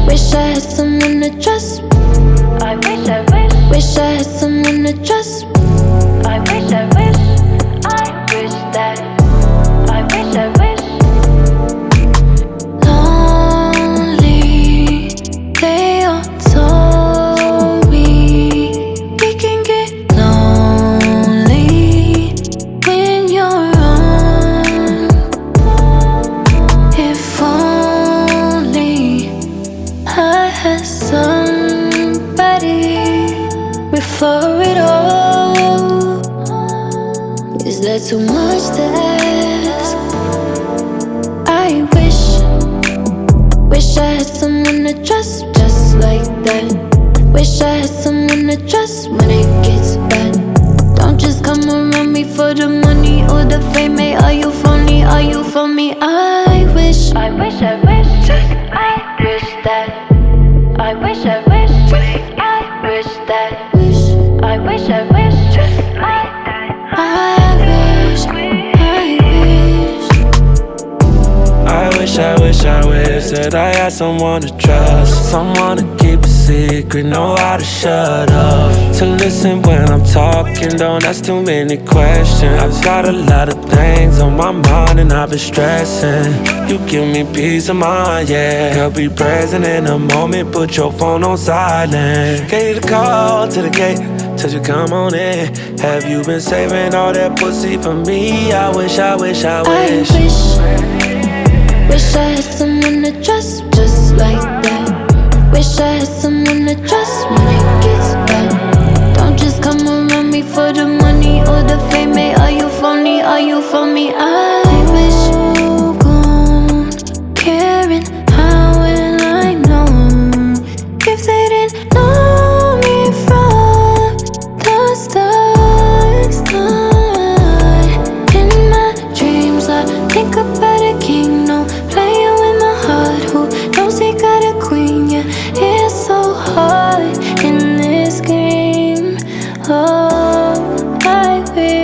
Wish I had someone to trust. I wish, I wish. Wish I had someone to trust. I wish, I wish. I wish that. I wish, I wish. Lonely, they all told me we can get lonely when you're on. If only I had somebody before it all. Is that too much to ask? I wish I had someone to trust, just like that. Wish I had someone to trust when it gets bad. Don't just come around me for the money or the fame. Hey, are you phony? Are you for me? I wish. I wish, I wish. I wish that. I wish, I wish. I wish that. I wish, I wish. I wish that I had someone to trust, someone to keep a secret, know how to shut up, to listen when I'm talking, don't ask too many questions. I've got a lot of things on my mind and I've been stressing. You give me peace of mind, yeah. Girl, be present in the moment, put your phone on silent. Gave you the call to the gate, till you come on in. Have you been saving all that pussy for me? I wish. Wish I had someone to trust, just like that. Wish I had someone to trust when it gets bad. Don't just come around me for the money or the fame. Hey, are you phony? Are you for me? I wish you gone, caring how will I know if they didn't know me from the start. In my dreams, I think about a king, no playing with my heart. Who knows he got a queen? Yeah, it's so hard in this game. Oh, I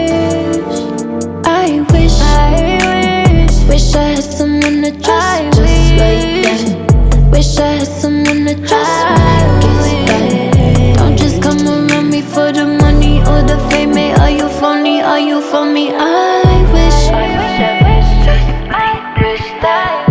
wish I had someone to trust, just like that. Wish I had someone to trust when it gets bad. Don't just come around me for the money or the fame. Hey, are you phony? Are you for me? I wish. I wish, I wish. I wish that.